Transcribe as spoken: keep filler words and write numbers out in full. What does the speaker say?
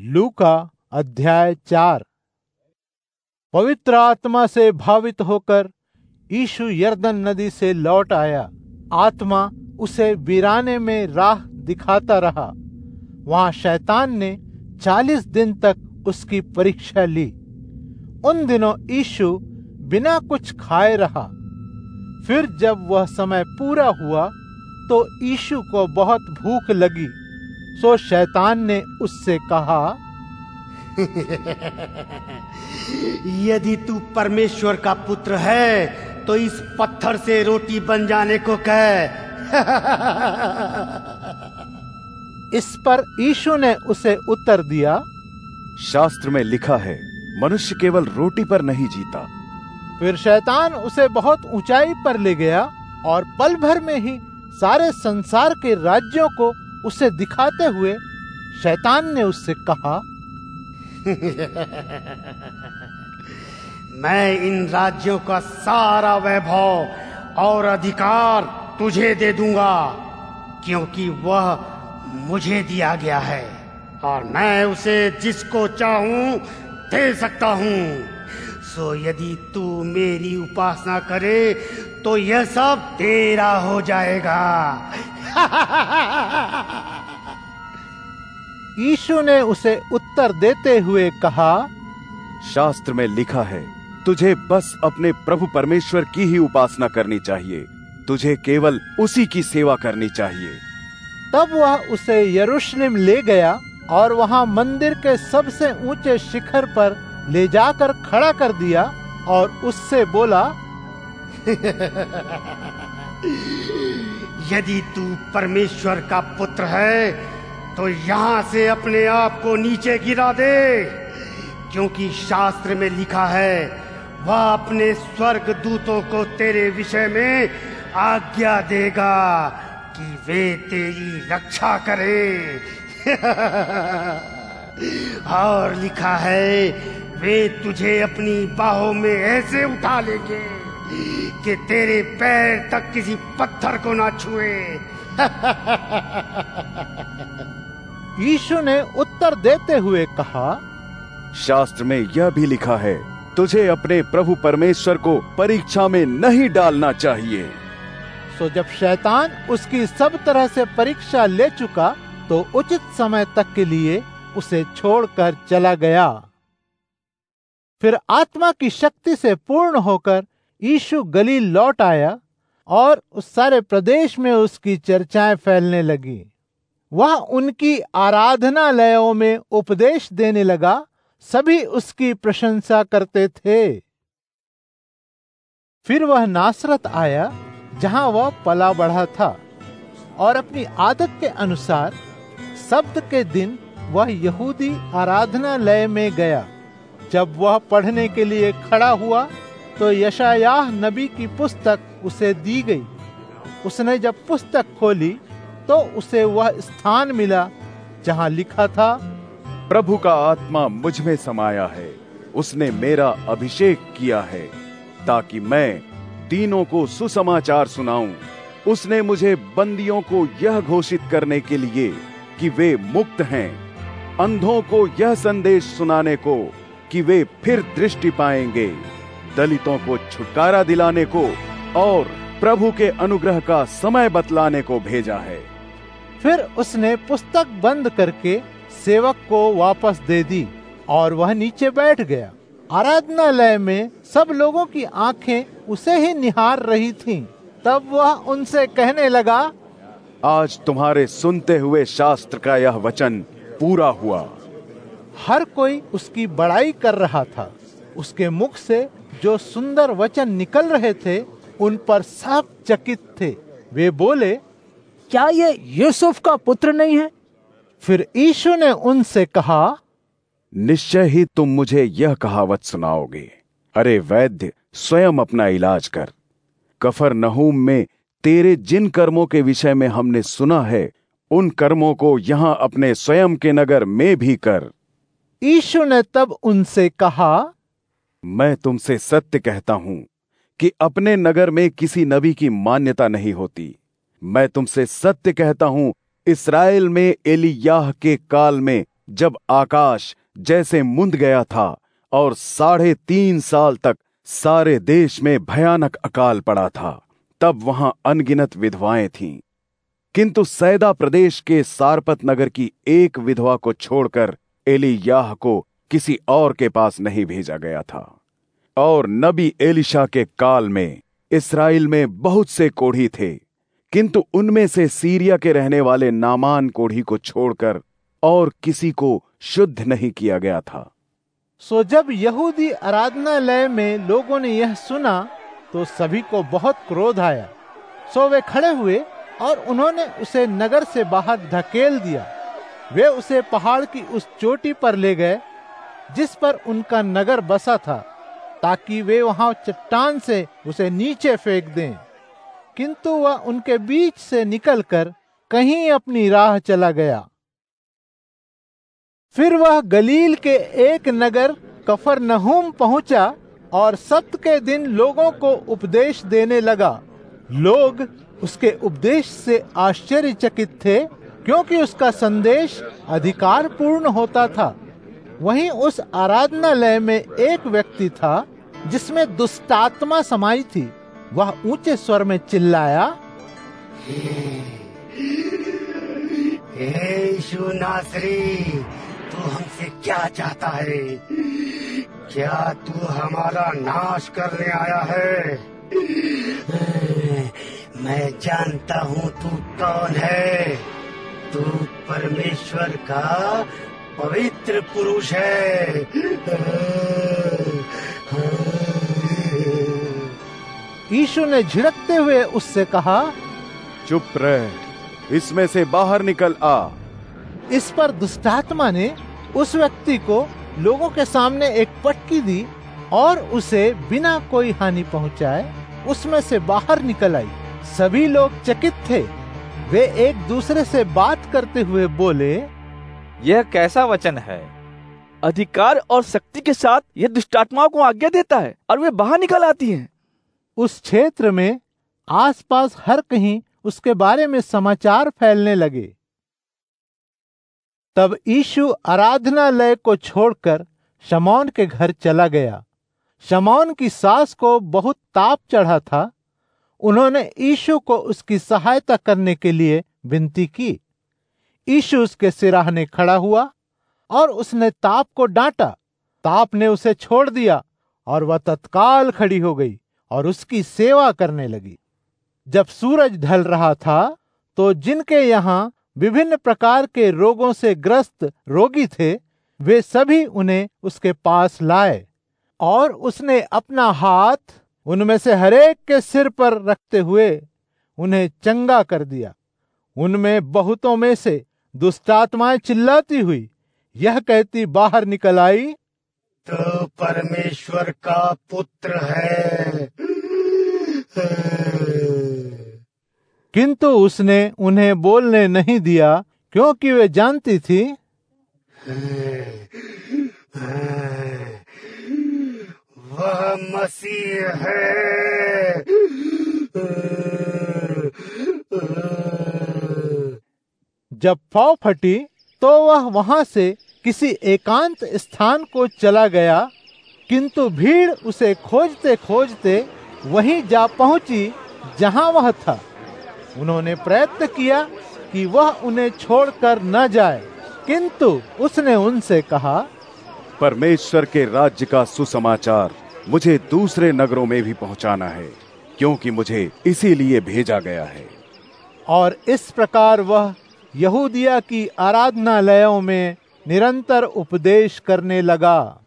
लूका अध्याय चार। पवित्र आत्मा से भावित होकर यीशु यरदन नदी से लौट आया। आत्मा उसे वीराने में राह दिखाता रहा। वहां शैतान ने चालीस दिन तक उसकी परीक्षा ली। उन दिनों यीशु बिना कुछ खाए रहा। फिर जब वह समय पूरा हुआ तो यीशु को बहुत भूख लगी। सो शैतान ने उससे कहा, यदि तू परमेश्वर का पुत्र है तो इस पत्थर से रोटी बन जाने को कह। इस पर यीशु ने उसे उत्तर दिया, शास्त्र में लिखा है, मनुष्य केवल रोटी पर नहीं जीता। फिर शैतान उसे बहुत ऊंचाई पर ले गया और पल भर में ही सारे संसार के राज्यों को उसे दिखाते हुए शैतान ने उससे कहा, मैं इन राज्यों का सारा वैभव और अधिकार तुझे दे दूंगा, क्योंकि वह मुझे दिया गया है और मैं उसे जिसको चाहूं दे सकता हूं। सो यदि तू मेरी उपासना करे तो यह सब तेरा हो जाएगा। यीशु ने उसे उत्तर देते हुए कहा, शास्त्र में लिखा है, तुझे बस अपने प्रभु परमेश्वर की ही उपासना करनी चाहिए, तुझे केवल उसी की सेवा करनी चाहिए। तब वह उसे यरूशलेम ले गया और वहां मंदिर के सबसे ऊंचे शिखर पर ले जाकर खड़ा कर दिया और उससे बोला, यदि तू परमेश्वर का पुत्र है तो यहाँ से अपने आप को नीचे गिरा दे, क्योंकि शास्त्र में लिखा है, वह अपने स्वर्ग दूतों को तेरे विषय में आज्ञा देगा कि वे तेरी रक्षा करें। और लिखा है, वे तुझे अपनी बाहों में ऐसे उठा लेंगे कि तेरे पैर तक किसी पत्थर को ना छुए। यीशु ने उत्तर देते हुए कहा, शास्त्र में यह भी लिखा है, तुझे अपने प्रभु परमेश्वर को परीक्षा में नहीं डालना चाहिए। सो जब शैतान उसकी सब तरह से परीक्षा ले चुका तो उचित समय तक के लिए उसे छोड़कर चला गया। फिर आत्मा की शक्ति से पूर्ण होकर यीशु गलील लौट आया और उस सारे प्रदेश में उसकी चर्चाएं फैलने लगी। वह उनकी आराधनालयों में उपदेश देने लगा। सभी उसकी प्रशंसा करते थे। फिर वह नासरत आया जहां वह पला बढ़ा था और अपनी आदत के अनुसार सब्त के दिन वह यहूदी आराधनालय में गया। जब वह पढ़ने के लिए खड़ा हुआ तो यशायाह नबी की पुस्तक उसे दी गई। उसने जब पुस्तक खोली तो उसे वह स्थान मिला जहां लिखा था, प्रभु का आत्मा मुझ में समाया है, उसने मेरा अभिषेक किया है ताकि मैं दीनों को सुसमाचार सुनाऊं। उसने मुझे बंदियों को यह घोषित करने के लिए कि वे मुक्त हैं, अंधों को यह संदेश सुनाने को कि वे फिर दृष्टि पाएंगे, दलितों को छुटकारा दिलाने को और प्रभु के अनुग्रह का समय बतलाने को भेजा है। फिर उसने पुस्तक बंद करके सेवक को वापस दे दी और वह नीचे बैठ गया। आराधनालय में सब लोगों की आंखें उसे ही निहार रही थीं। तब वह उनसे कहने लगा, आज तुम्हारे सुनते हुए शास्त्र का यह वचन पूरा हुआ। हर कोई उसकी बड़ाई कर रहा था। उसके मुख से जो सुंदर वचन निकल रहे थे उन पर सब चकित थे। वे बोले, क्या ये यूसुफ का पुत्र नहीं है? फिर यीशु ने उनसे कहा, निश्चय ही तुम मुझे यह कहावत सुनाओगे, अरे वैद्य, स्वयं अपना इलाज कर। कफरनहूम में तेरे जिन कर्मों के विषय में हमने सुना है, उन कर्मों को यहां अपने स्वयं के नगर में भी कर। यीशु ने तब उनसे कहा, मैं तुमसे सत्य कहता हूं कि अपने नगर में किसी नबी की मान्यता नहीं होती। मैं तुमसे सत्य कहता हूं, इस्राएल में एलियाह के काल में जब आकाश जैसे मुंद गया था और साढ़े तीन साल तक सारे देश में भयानक अकाल पड़ा था, तब वहां अनगिनत विधवाएं थीं। किंतु सैदा प्रदेश के सारपत नगर की एक विधवा को छोड़कर एलियाह को किसी और के पास नहीं भेजा गया था। और नबी एलिशा के काल में इस्राएल में बहुत से कोढ़ी थे, किंतु उनमें से सीरिया के रहने वाले नामान कोढ़ी को छोड़कर और किसी को शुद्ध नहीं किया गया था। सो जब यहूदी आराधनालय में लोगों ने यह सुना तो सभी को बहुत क्रोध आया। सो वे खड़े हुए और उन्होंने उसे नगर से बाहर धकेल दिया। वे उसे पहाड़ की उस चोटी पर ले गए जिस पर उनका नगर बसा था, ताकि वे वहां चट्टान से उसे नीचे फेंक दें। किंतु वह उनके बीच से निकलकर कहीं अपनी राह चला गया। फिर वह गलील के एक नगर कफरनहूम पहुंचा और सप्त के दिन लोगों को उपदेश देने लगा। लोग उसके उपदेश से आश्चर्यचकित थे, क्योंकि उसका संदेश अधिकार पूर्ण होता था। वहीं उस आराधनालय में एक व्यक्ति था जिसमें दुष्टात्मा समाई थी। वह ऊंचे स्वर में चिल्लाया, हे यीशु नासरी, तू हमसे क्या चाहता है? क्या तू हमारा नाश करने आया है? मैं जानता हूँ तू कौन है। तू परमेश्वर का पवित्र पुरुष है। यीशु ने झिड़कते हुए उससे कहा, चुप रह, इसमें से बाहर निकल आ। इस पर दुष्टात्मा ने उस व्यक्ति को लोगों के सामने एक पटकी दी और उसे बिना कोई हानि पहुंचाए उसमें से बाहर निकल आई। सभी लोग चकित थे। वे एक दूसरे से बात करते हुए बोले, यह कैसा वचन है? अधिकार और शक्ति के साथ यह दुष्टात्माओं को आज्ञा देता है और वे बाहर निकल आती हैं। उस क्षेत्र में आसपास हर कहीं उसके बारे में समाचार फैलने लगे। तब यीशु आराधनालय को छोड़कर शमौन के घर चला गया। शमौन की सास को बहुत ताप चढ़ा था। उन्होंने यीशु को उसकी सहायता करने के लिए विनती की। यीशु उसके सिराहने खड़ा हुआ और उसने ताप को डांटा। ताप ने उसे छोड़ दिया और वह तत्काल खड़ी हो गई और उसकी सेवा करने लगी। जब सूरज ढल रहा था तो जिनके यहाँ विभिन्न प्रकार के रोगों से ग्रस्त रोगी थे, वे सभी उन्हें उसके पास लाए और उसने अपना हाथ उनमें से हरेक के सिर पर रखते हुए उन्हें चंगा कर दिया। उनमें बहुतों में से दुष्टात्माएं चिल्लाती हुई यह कहती बाहर निकल आई, तो परमेश्वर का पुत्र है। किंतु उसने उन्हें बोलने नहीं दिया, क्योंकि वे जानती थी वह मसीह है। जब फौ फटी तो वह वहां से किसी एकांत स्थान को चला गया, किंतु भीड़ उसे खोजते खोजते वहीं जा पहुंची जहां वह था। उन्होंने प्रयत्न किया कि वह उन्हें छोड़कर न जाए, किंतु उसने उनसे कहा, परमेश्वर के राज्य का सुसमाचार मुझे दूसरे नगरों में भी पहुंचाना है, क्योंकि मुझे इसीलिए भेजा गया है। और इस प्रकार वह यहूदिया की आराधनालयों में निरंतर उपदेश करने लगा।